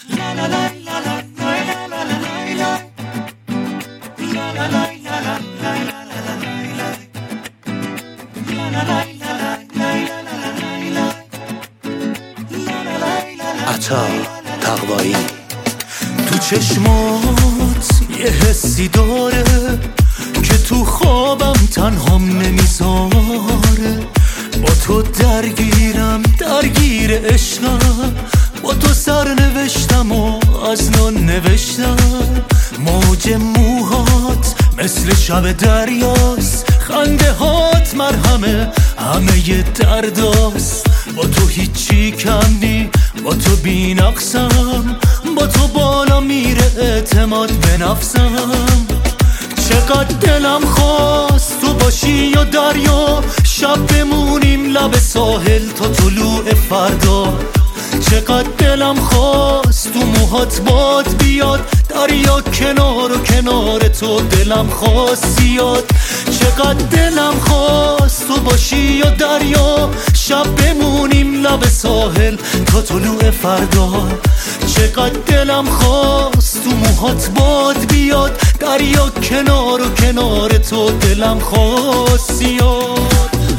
عطا تقوایی. تو چشمات یه حسی داره که تو خوابم تنهام نمیذاره. با تو درگیرم، درگیر عشقم، با تو سر نوشتم و از نان نوشتم. موج موهات مثل شب دریاست، خنده هات مرهمه همه ی درداست. با تو هیچی کم نی، با تو بی نقصم، با تو بالا میره اعتماد به نفسم. چقدر دلم خواست تو باشی یا دریا، شب بمونیم لب ساحل تا طلوع فردا. چقدر دلم خواست تو موهات باد بیاد، دریا کنار و کنار تو دلم خواست زیاد. چقدر دلم خواست تو باشی یا دریا، شب بمونیم لب ساحل تا طلوع فردا. چقدر دلم خواست تو موهات باد بیاد، دریا کنار و کنار تو دلم خواست زیاد.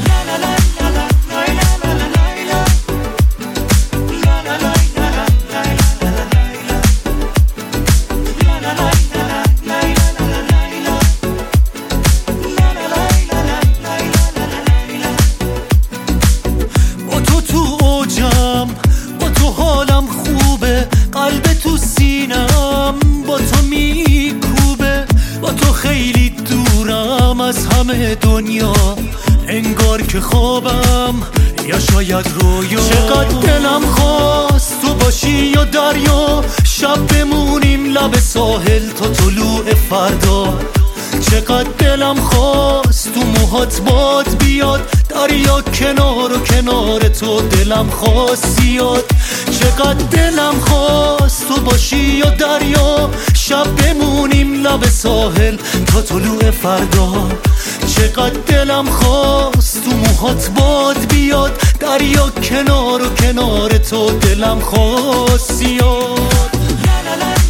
قلب تو سینم با تو میکوبه، با تو خیلی دورم از همه دنیا، انگار که خوابم یا شاید رویا. چقدر دلم خواست تو باشی یا دریا، شب بمونیم لب ساحل تا طلوع فردا. چقدر دلم خواست تو موهات باد بیاد، دریا کنار و کنار تو دلم خواست زیاد. چقدر دلم خواست تو باشی یا دریا، شب بمونیم لب ساحل تا طلوع فردا. چقدر دلم خواست تو موهات باد بیاد، دریا کنار و کنار تو دلم خواست زیاد.